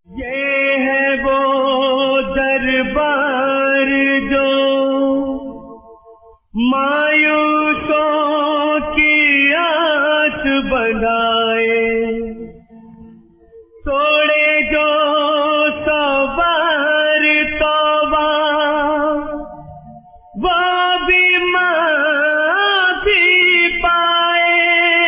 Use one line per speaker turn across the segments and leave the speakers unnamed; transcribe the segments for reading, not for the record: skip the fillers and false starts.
ये है वो दरबार जो मायूसों की आस बनाए, तोड़े जो सवार तौबा वो भी माफी पाए।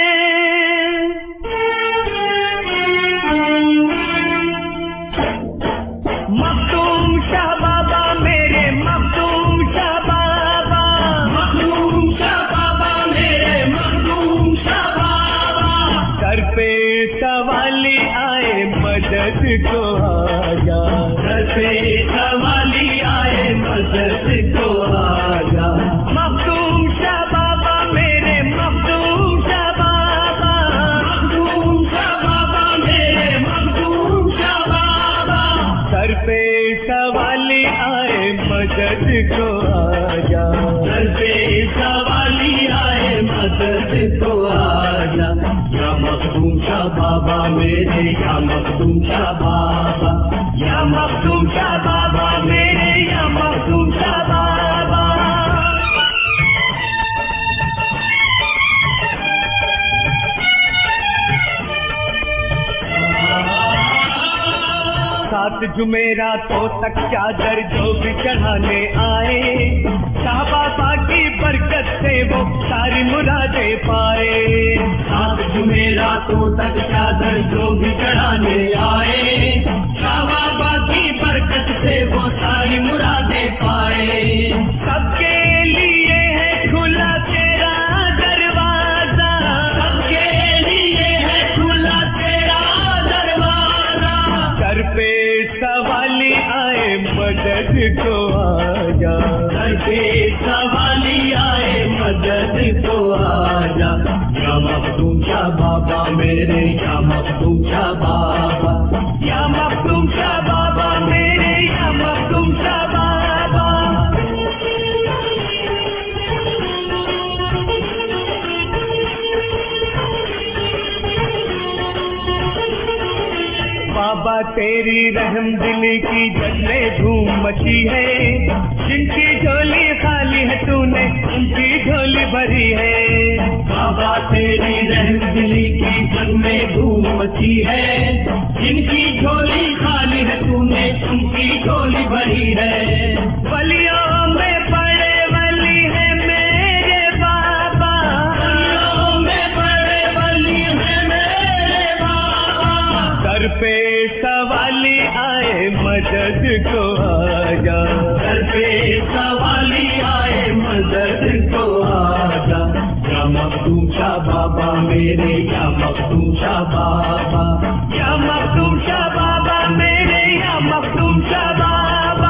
मखदूम शाह बाबा मेरे मखदूम शाह बाबा, मखदूम शाह बाबा मेरे मखदूम शाह बाबा, सर पे सवाली आए मदद को आजा, सर पे सवाली आए मदद को आजा। मखदूम शाह बाबा मेरे मखदूम शाह बाबा, मखदूम शाह बाबा मेरे मखदूम शाह बाबा, सर पे सवाली आए मदद को आजा, सर पे सवाली आए मदद को आजा। या मखदूम शाह बाबा मेरे, या मखदूम शाह बाबा, या मखदूम शाह बाबा मेरे, या मखदूम शाह बाबा। सात जुमेरातों तक चादर जो भी चढ़ाने आए, शाह बाबा की बरकत से वो सारी मुरादें पाए। सात जुमेरातों तक चादर जो भी चढ़ाने आए, शाह बाबा की बरकत से वो सारी मुरादें पाए। सबके लिए है खुला तेरा दरवाजा, सबके लिए है खुला तेरा दरवाजा, सर पे सवाली आए मदद को आजा, सर पे सवाली आए मदद को आजा। या मखदूम शाह बाबा मेरे, या मखदूम शाह बाबा, या मखदूम शाह बाबा मेरे, या मखदूम शाह बाबा। बाबा तेरी रहमदिली की जग में धूम मची है, जिनकी झोली खाली है तूने उनकी झोली भरी है। बाबा तेरी रहमदिली की जग में धूम मची है, जिनकी झोली खाली है तूने उनकी झोली भरी है। वलियों में बड़े वली है मेरे बाबा, वलियों में बड़े वली है मेरे बाबा, सर पे सवाली आए मदद को आजा, सर पे सवाली आए मदद को आजा। या मखदूम शाह बाबा मेरे, या मखदूम शाह बाबा, या मखदूम शाह बाबा मेरे, या मखदूम शाह बाबा।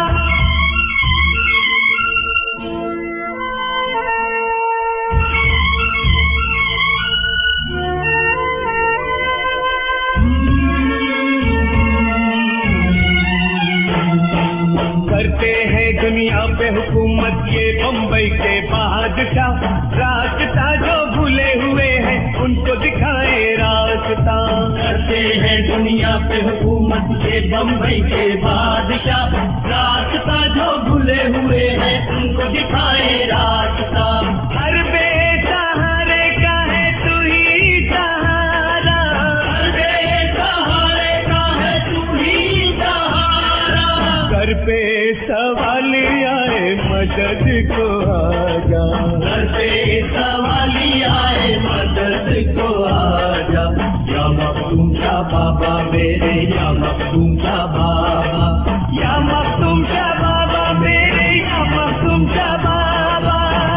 करते हैं दुनिया पे हुकूमत ये बम्बई के बादशाह, रास्ता जो भूले हुए हैं उनको दिखाए रास्ता। करते हैं दुनिया पे हुकूमत ये बम्बई के बादशाह, रास्ता जो भूले हुए हैं उनको दिखाए रास्ता। हर बेसहारे का है तू ही सहारा, हर बेसहारे का है तू ही सहारा, सर पे सवाली आए मदद को आजा, सर पे सवाली आए मदद को आजा। या मखदूम शाह बाबा मेरे, या मखदूम शाह बाबा, या मखदूम शाह बाबा मेरे, या मखदूम शाह बाबा।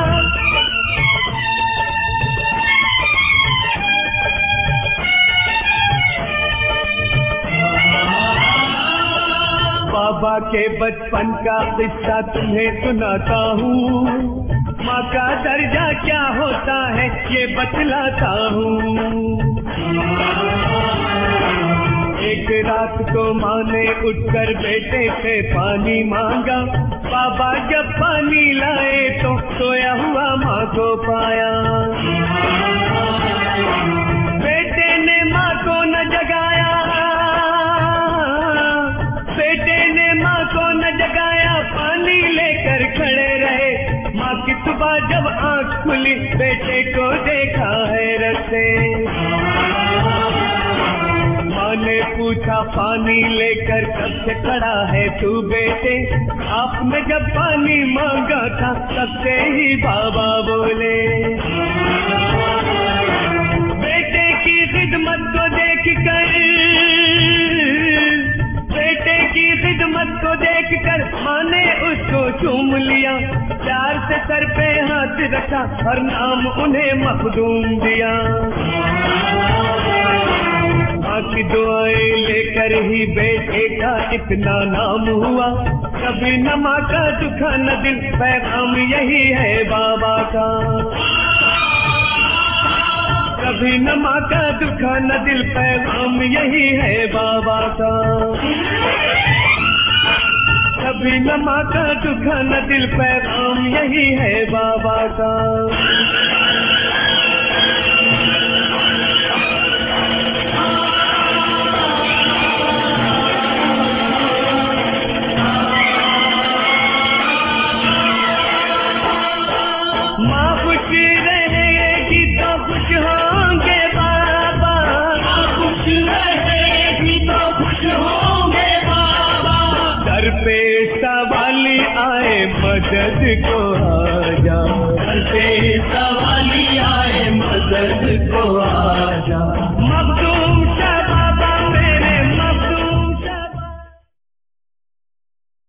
बाबा के बचपन का किस्सा तुम्हें सुनाता हूँ, माँ का दर्जा क्या होता है ये बतलाता हूँ। एक रात को माँ ने उठकर बेटे से पानी मांगा, बाबा जब पानी लाए तो सोया हुआ माँ को पाया। बेटे ने माँ को न जगाया, सुबह जब आँख खुली बेटे को देखा हैरत से। माँ ने पूछा पानी लेकर कब से खड़ा है तू बेटे? आपने जब पानी मांगा था तब से ही बाबा बोले। बेटे की खिदमत को देख कर, बेटे की खिदमत को देखकर माँ ने उसको चूम लिया। प्यार से सर पे हाथ रखा और नाम उन्हें मखदूम दिया। माँ की दुआएं लेकर ही बेटे का इतना नाम हुआ। कभी न माँ का दुखा न दिल, पैगाम यही है बाबा का। कभी न माँ का दुखा न दिल, पैगाम यही है बाबा का। कभी न माँ का दुखा न दिल, पैगाम यही है बाबा का। माँ खुश रहेगी तो खुश होंगे बाबा। माँ खुश रहेगी तो खुश होंगे बाबा। दर पे सवाली आए मदद को आजा। दर पे सवाली आए मदद को आजा।